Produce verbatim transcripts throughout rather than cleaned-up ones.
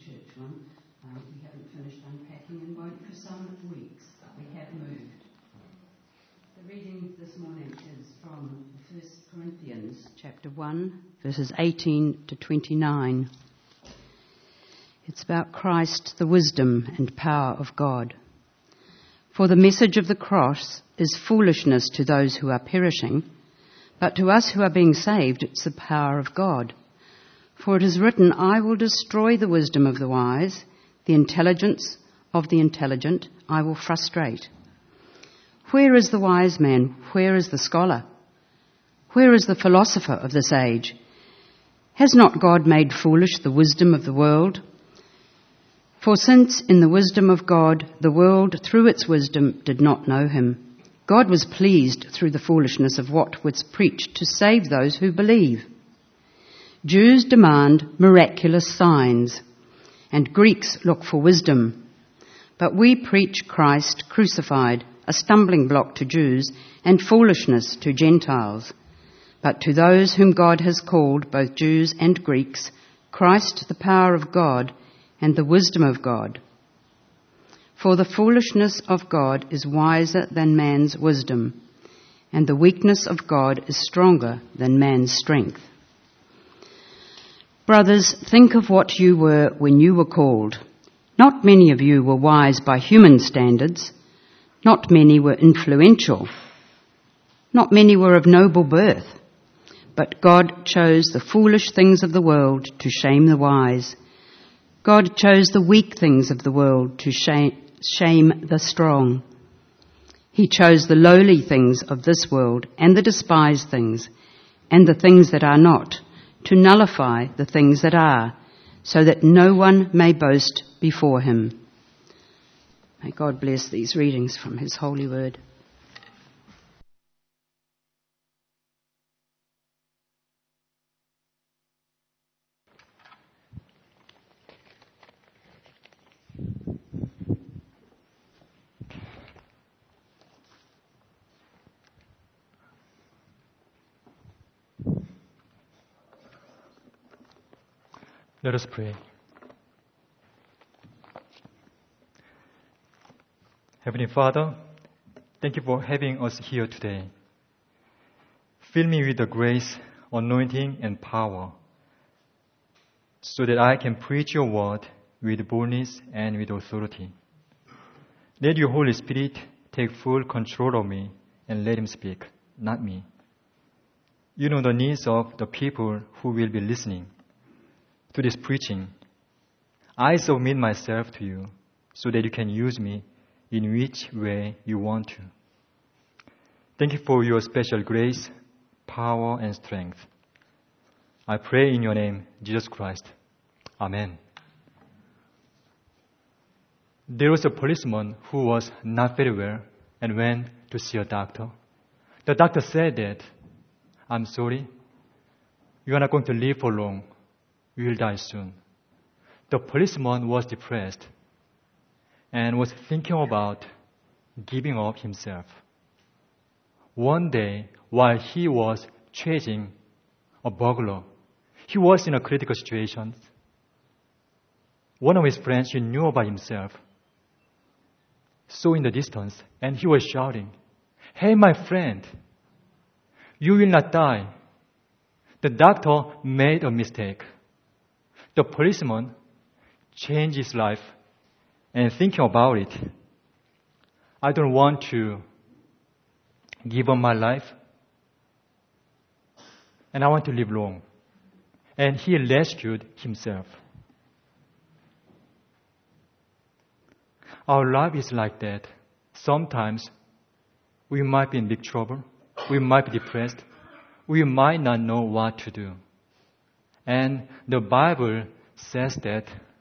church one. Um, we haven't finished unpacking and won't for some weeks, but we have moved. The reading this morning is from First Corinthians chapter one, verses eighteen to twenty-nine. It's about Christ, the wisdom and power of God. For the message of the cross is foolishness to those who are perishing, but to us who are being saved, it's the power of God. For it is written, I will destroy the wisdom of the wise, the intelligence of the intelligent I will frustrate. Where is the wise man? Where is the scholar? Where is the philosopher of this age? Has not God made foolish the wisdom of the world? For since in the wisdom of God, the world through its wisdom did not know him, God was pleased through the foolishness of what was preached to save those who believe. Jews demand miraculous signs, and Greeks look for wisdom. But we preach Christ crucified, a stumbling block to Jews and foolishness to Gentiles. But to those whom God has called, both Jews and Greeks, Christ the power of God and the wisdom of God. For the foolishness of God is wiser than man's wisdom, and the weakness of God is stronger than man's strength. Brothers, think of what you were when you were called. Not many of you were wise by human standards. Not many were influential. Not many were of noble birth. But God chose the foolish things of the world to shame the wise. God chose the weak things of the world to shame, shame the strong. He chose the lowly things of this world and the despised things and the things that are not, to nullify the things that are, so that no one may boast before him. May God bless these readings from his holy word. Let us pray. Heavenly Father, thank you for having us here today. Fill me with the grace, anointing, and power so that I can preach your word with boldness and with authority. Let your Holy Spirit take full control of me and let him speak, not me. You know the needs of the people who will be listening to this preaching. I submit myself to you so that you can use me in which way you want to. Thank you for your special grace, power, and strength. I pray in your name, Jesus Christ. Amen. There was a policeman who was not very well and went to see a doctor. The doctor said that, I'm sorry, you are not going to live for long. You will die soon. The policeman was depressed and was thinking about giving up himself. One day, while he was chasing a burglar, he was in a critical situation. One of his friends he knew about himself saw in the distance, and he was shouting, "Hey, my friend, you will not die." The doctor made a mistake. The policeman changed his life and thinking about it. I don't want to give up my life, and I want to live long. And he rescued himself. Our life is like that. Sometimes we might be in big trouble. We might be depressed. We might not know what to do. And the Bible says that,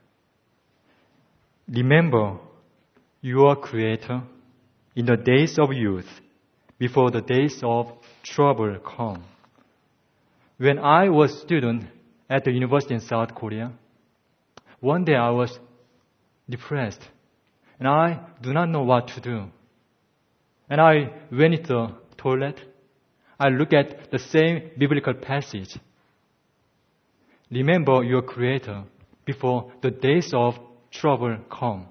remember your Creator in the days of youth, before the days of trouble come. When I was a student at the university in South Korea, one day I was depressed, and I do not know what to do. And I went into the toilet. I looked at the same biblical passage. Remember your Creator before the days of trouble come.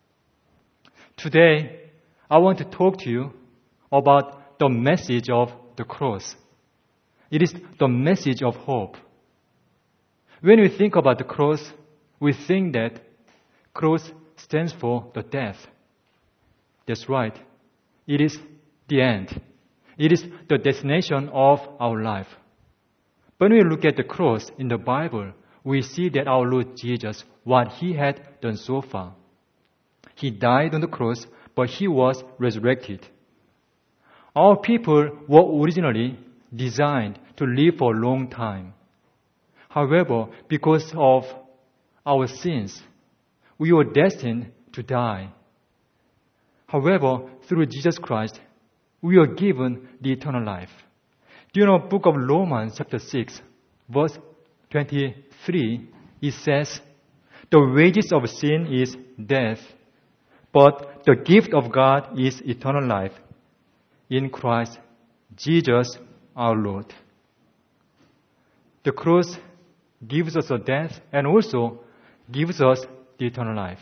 Today, I want to talk to you about the message of the cross. It is the message of hope. When we think about the cross, we think that cross stands for the death. That's right. It is the end. It is the destination of our life. When we look at the cross in the Bible, we see that our Lord Jesus, what He had done so far. He died on the cross, but He was resurrected. Our people were originally designed to live for a long time. However, because of our sins, we were destined to die. However, through Jesus Christ, we are given the eternal life. Do you know book of Romans chapter six, verse twenty-three, it says, "The wages of sin is death, but the gift of God is eternal life in Christ Jesus our Lord." The cross gives us a death and also gives us the eternal life.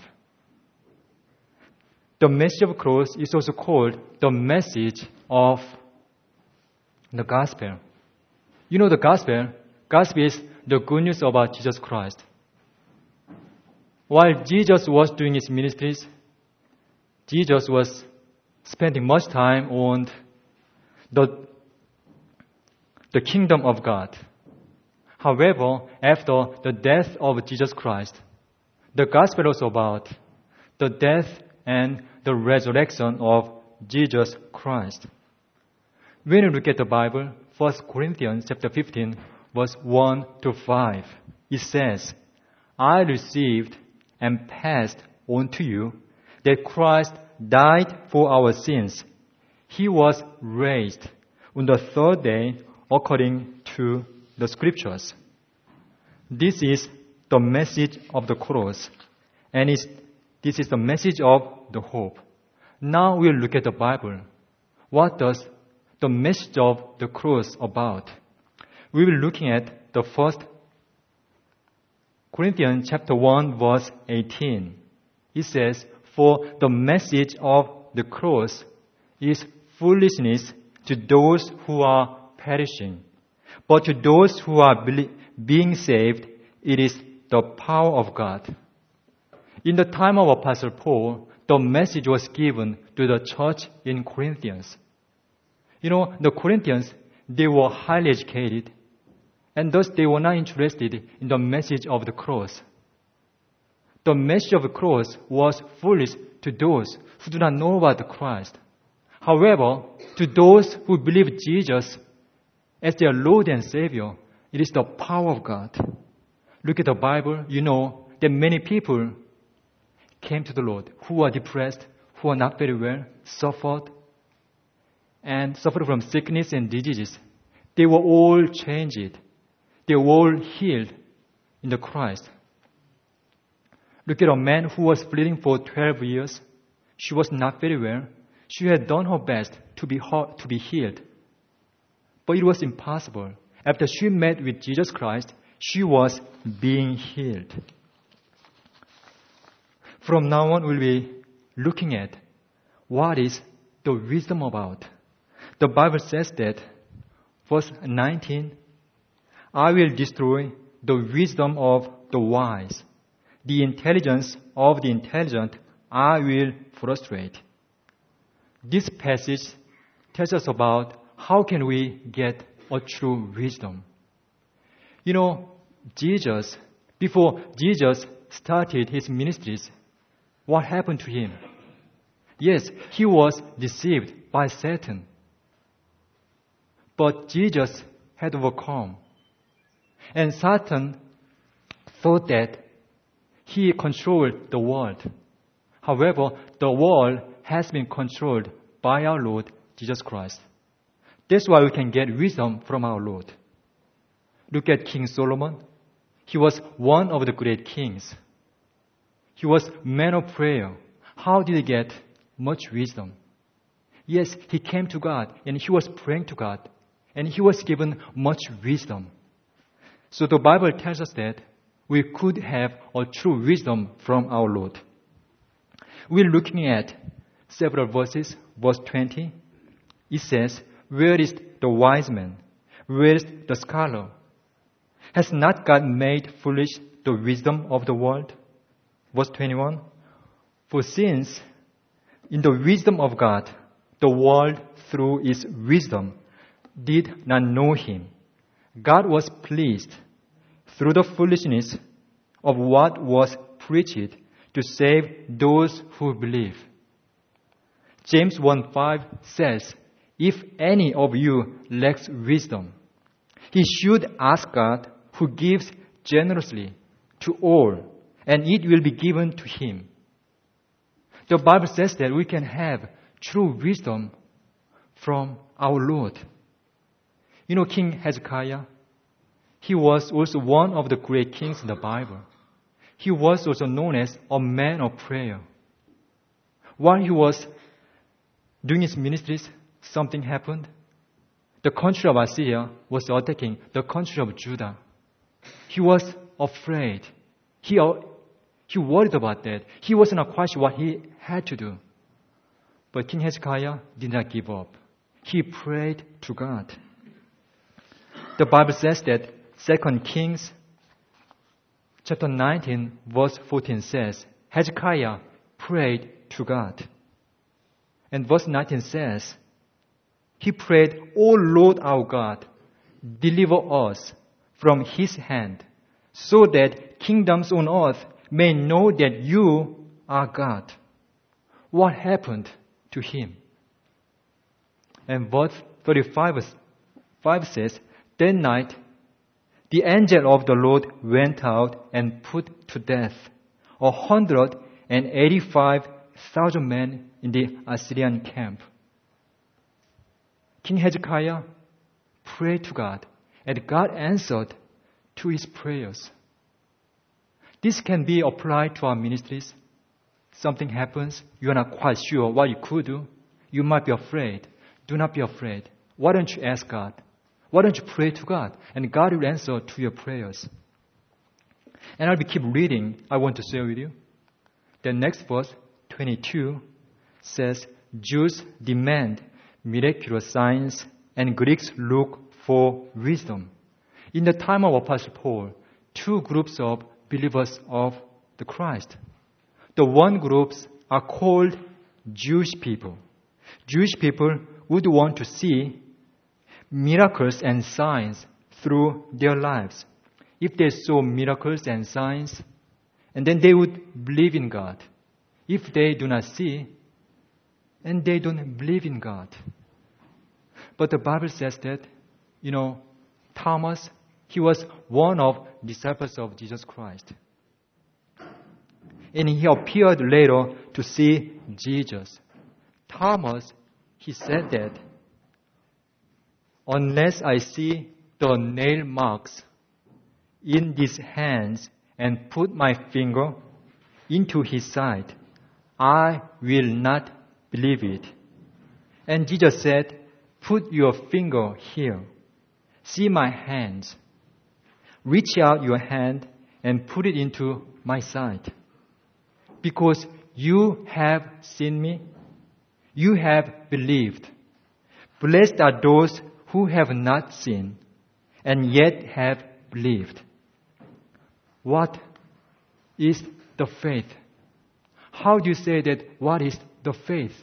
The message of the cross is also called the message of the gospel. You know the gospel? Gospel is the good news about Jesus Christ. While Jesus was doing His ministries, Jesus was spending much time on the, the kingdom of God. However, after the death of Jesus Christ, the gospel was about the death and the resurrection of Jesus Christ. When you look at the Bible, First Corinthians chapter fifteen, verse one to five, it says, "I received and passed on to you that Christ died for our sins. He was raised on the third day according to the Scriptures." This is the message of the cross, and it's, this is the message of the hope. Now we'll look at the Bible. What does the message of the cross about? We will be looking at the first Corinthians chapter one, verse eighteen. It says, "For the message of the cross is foolishness to those who are perishing, but to those who are being saved, it is the power of God." In the time of Apostle Paul, the message was given to the church in Corinthians. You know, the Corinthians, they were highly educated, and thus they were not interested in the message of the cross. The message of the cross was foolish to those who do not know about the Christ. However, to those who believe Jesus as their Lord and Savior, it is the power of God. Look at the Bible, you know that many people came to the Lord who are depressed, who are not very well, suffered, and suffered from sickness and diseases. They were all changed. They were all healed in the Christ. Look at a man who was bleeding for twelve years. She was not very well. She had done her best to be to be healed. But it was impossible. After she met with Jesus Christ, she was being healed. From now on, we'll be looking at what is the wisdom about. The Bible says that, verse nineteen, "I will destroy the wisdom of the wise. The intelligence of the intelligent I will frustrate." This passage tells us about how can we get a true wisdom. You know, Jesus, before Jesus started His ministries, what happened to Him? Yes, He was deceived by Satan. But Jesus had overcome. And Satan thought that he controlled the world. However, the world has been controlled by our Lord Jesus Christ. That's why we can get wisdom from our Lord. Look at King Solomon. He was one of the great kings. He was a man of prayer. How did he get much wisdom? Yes, he came to God and he was praying to God. And he was given much wisdom. So the Bible tells us that we could have a true wisdom from our Lord. We're looking at several verses. Verse twenty, it says, "Where is the wise man? Where is the scholar? Has not God made foolish the wisdom of the world?" Verse twenty-one, "For since in the wisdom of God, the world through its wisdom did not know him, God was pleased through the foolishness of what was preached to save those who believe." James one five says, "If any of you lacks wisdom, he should ask God, who gives generously to all, and it will be given to him." The Bible says that we can have true wisdom from our Lord. You know, King Hezekiah, he was also one of the great kings in the Bible. He was also known as a man of prayer. While he was doing his ministries, something happened. The country of Assyria was attacking the country of Judah. He was afraid. He, he worried about that. He wasn't quite sure what he had to do. But King Hezekiah did not give up. He prayed to God. The Bible says that Second Kings chapter nineteen verse fourteen says, Hezekiah prayed to God. And verse nineteen says, he prayed, "O Lord our God, deliver us from his hand, so that kingdoms on earth may know that you are God." What happened to him? And verse thirty-five five says, "That night the angel of the Lord went out and put to death a hundred and eighty-five thousand men in the Assyrian camp." King Hezekiah prayed to God, and God answered to his prayers. This can be applied to our ministries. Something happens, you are not quite sure what you could do. You might be afraid. Do not be afraid. Why don't you ask God? Why don't you pray to God? And God will answer to your prayers. And I'll be keep reading. I want to share with you. The next verse, twenty-two, says, "Jews demand miraculous signs, and Greeks look for wisdom." In the time of Apostle Paul, two groups of believers of the Christ. The one groups are called Jewish people. Jewish people would want to see miracles and signs through their lives. If they saw miracles and signs, and then they would believe in God. If they do not see, and they don't believe in God. But the Bible says that, you know, Thomas, he was one of the disciples of Jesus Christ. And he appeared later to see Jesus. Thomas, he said that, "Unless I see the nail marks in his hands and put my finger into his side, I will not believe it." And Jesus said, "Put your finger here. See my hands. Reach out your hand and put it into my side. Because you have seen me, you have believed. Blessed are those who have not seen and yet have believed." What is the faith? How do you say that what is the faith?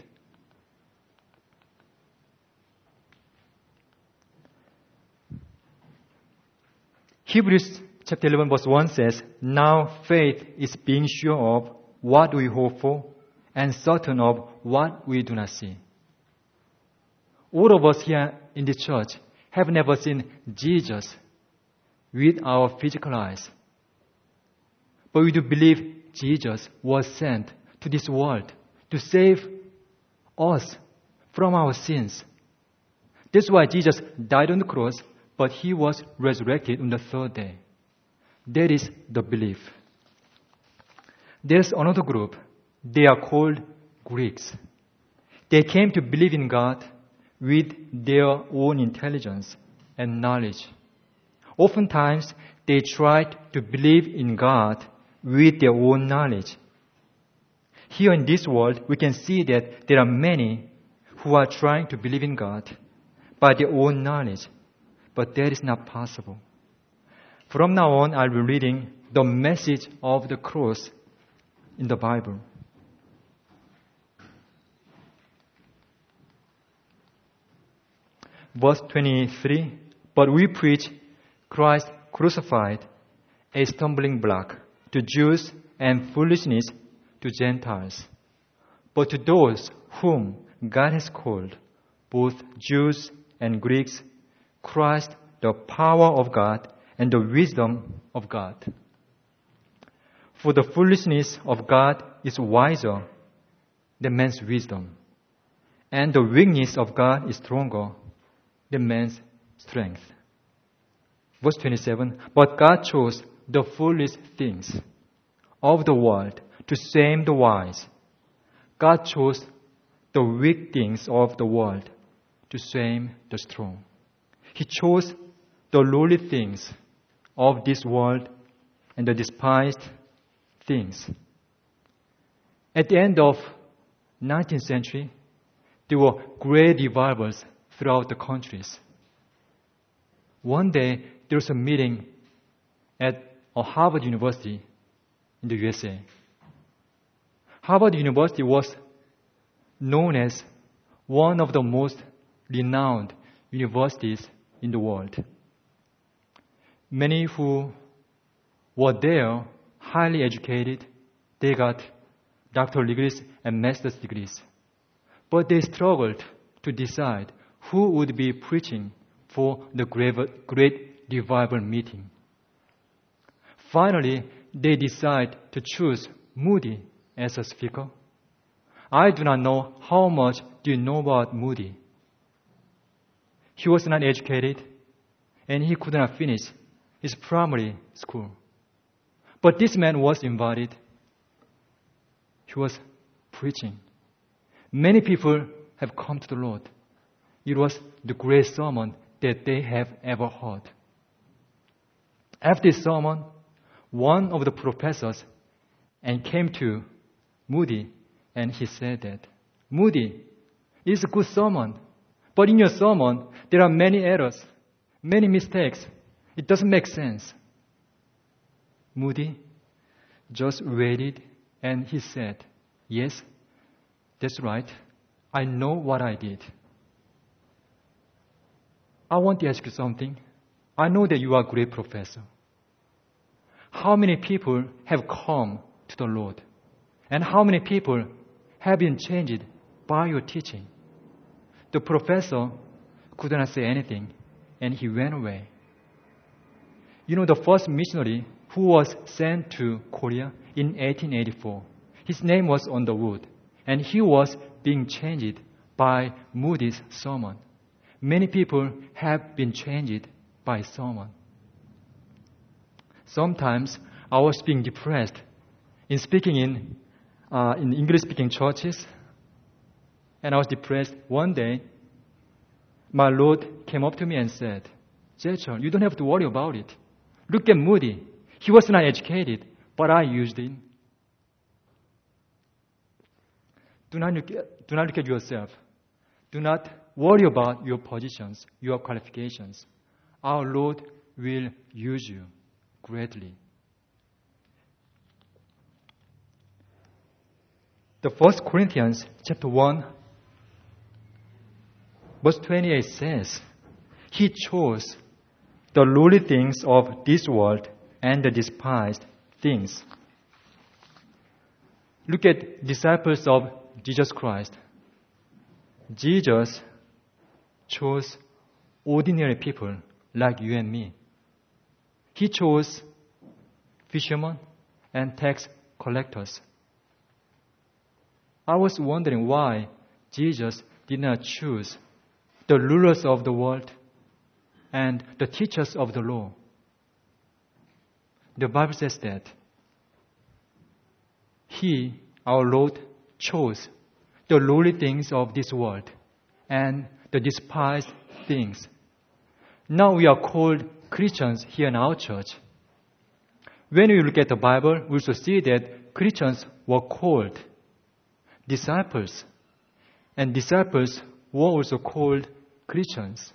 Hebrews chapter eleven verse one says, "Now faith is being sure of what we hope for and certain of what we do not see." All of us here in the church have never seen Jesus with our physical eyes. But we do believe Jesus was sent to this world to save us from our sins. That's why Jesus died on the cross, but he was resurrected on the third day. That is the belief. There's another group. They are called Greeks. They came to believe in God with their own intelligence and knowledge. Oftentimes, they tried to believe in God with their own knowledge. Here in this world, we can see that there are many who are trying to believe in God by their own knowledge, but that is not possible. From now on, I'll be reading the message of the cross in the Bible. Verse twenty-three, but we preach Christ crucified, a stumbling block to Jews and foolishness to Gentiles. But to those whom God has called, both Jews and Greeks, Christ, the power of God and the wisdom of God. For the foolishness of God is wiser than man's wisdom, and the weakness of God is stronger than man's strength. Verse twenty-seven, but God chose the foolish things of the world to shame the wise. God chose the weak things of the world to shame the strong. He chose the lowly things of this world and the despised things. At the end of nineteenth century, there were great revivals throughout the countries. One day, there was a meeting at a Harvard University in the U S A. Harvard University was known as one of the most renowned universities in the world. Many who were there, highly educated, they got doctoral degrees and master's degrees. But they struggled to decide who would be preaching for the great revival meeting. Finally, they decided to choose Moody as a speaker. I do not know how much do you know about Moody. He was not educated, and he could not finish his primary school. But this man was invited. He was preaching. Many people have come to the Lord. It was the greatest sermon that they have ever heard. After this sermon, one of the professors and came to Moody and he said that, Moody, it's a good sermon, but in your sermon, there are many errors, many mistakes. It doesn't make sense. Moody just waited and he said, yes, that's right. I know what I did. I want to ask you something. I know that you are a great professor. How many people have come to the Lord? And how many people have been changed by your teaching? The professor could not say anything, and he went away. You know, the first missionary who was sent to Korea in eighteen eighty-four, his name was Underwood, and he was being changed by Moody's sermon. Many people have been changed by sermon. Sometimes I was being depressed in speaking in uh, in English-speaking churches, and I was depressed. One day, my Lord came up to me and said, Jethro, you don't have to worry about it. Look at Moody. He was not educated, but I used him. Do not look at, do not look at yourself. Do not worry about your positions, your qualifications. Our Lord will use you greatly. The First Corinthians chapter one, verse twenty-eight says, He chose the lowly things of this world and the despised things. Look at disciples of Jesus Christ. Jesus chose ordinary people like you and me. He chose fishermen and tax collectors. I was wondering why Jesus did not choose the rulers of the world and the teachers of the law. The Bible says that He, our Lord, chose the lowly things of this world and the despised things. Now we are called Christians here in our church. When we look at the Bible, we also see that Christians were called disciples, and disciples were also called Christians.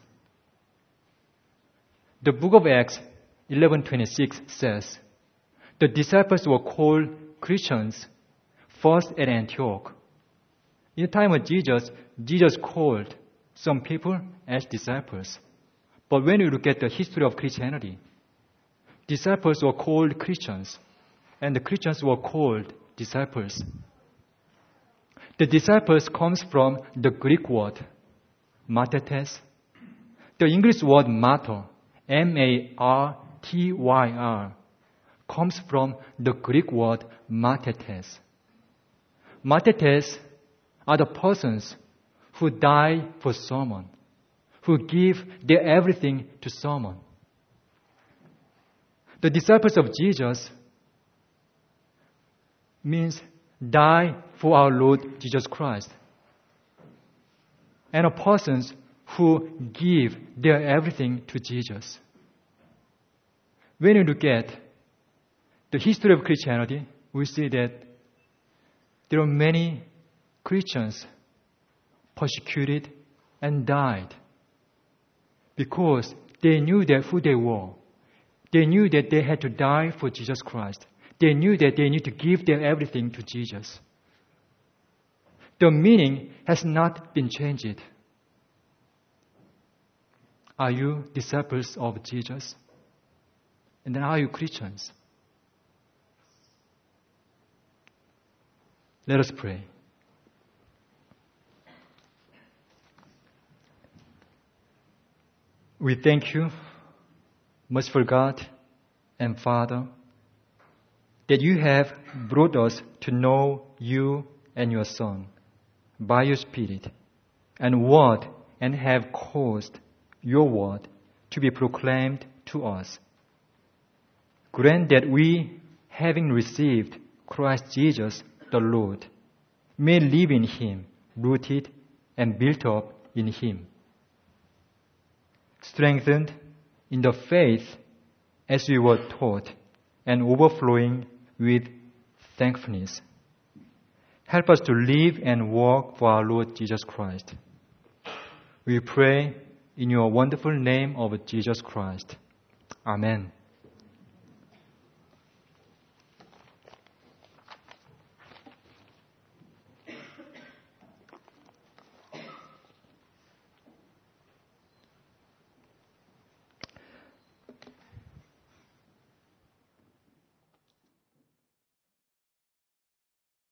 The book of Acts eleven twenty-six says, the disciples were called Christians first at Antioch. In the time of Jesus, Jesus called some people as disciples. But when you look at the history of Christianity, disciples were called Christians, and the Christians were called disciples. The disciples comes from the Greek word martyrs. The English word martyr, M A R T Y R, comes from the Greek word martyrs. Martyrs are the persons who die for someone, who give their everything to someone. The disciples of Jesus means die for our Lord Jesus Christ. And are persons who give their everything to Jesus. When you look at the history of Christianity, we see that there are many Christians persecuted and died because they knew that who they were. They knew that they had to die for Jesus Christ. They knew that they need to give their everything to Jesus. The meaning has not been changed. Are you disciples of Jesus? And then are you Christians? Let us pray. We thank you, merciful God and Father, that you have brought us to know you and your Son by your Spirit and word, and have caused your word to be proclaimed to us. Grant that we, having received Christ Jesus the Lord, may live in him, rooted and built up in him, strengthened in the faith as we were taught, and overflowing with thankfulness. Help us to live and walk for our Lord Jesus Christ. We pray in your wonderful name of Jesus Christ. Amen.